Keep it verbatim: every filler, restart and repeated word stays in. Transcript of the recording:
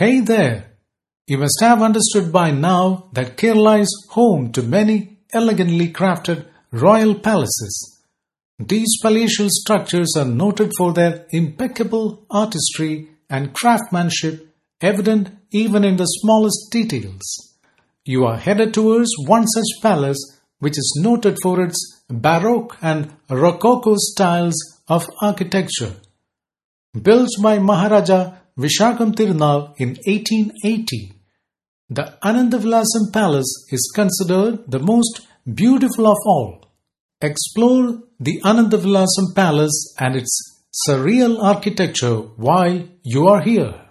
Hey there! You must have understood by now that Kerala is home to many elegantly crafted royal palaces. These palatial structures are noted for their impeccable artistry and craftsmanship, evident even in the smallest details. You are headed towards one such palace, which is noted for its Baroque and Rococo styles of architecture. Built by Maharaja Vishakam Tirunal in eighteen eighty, the Anandavilasam Palace is considered the most beautiful of all. Explore the Anandavilasam Palace and its surreal architecture while you are here.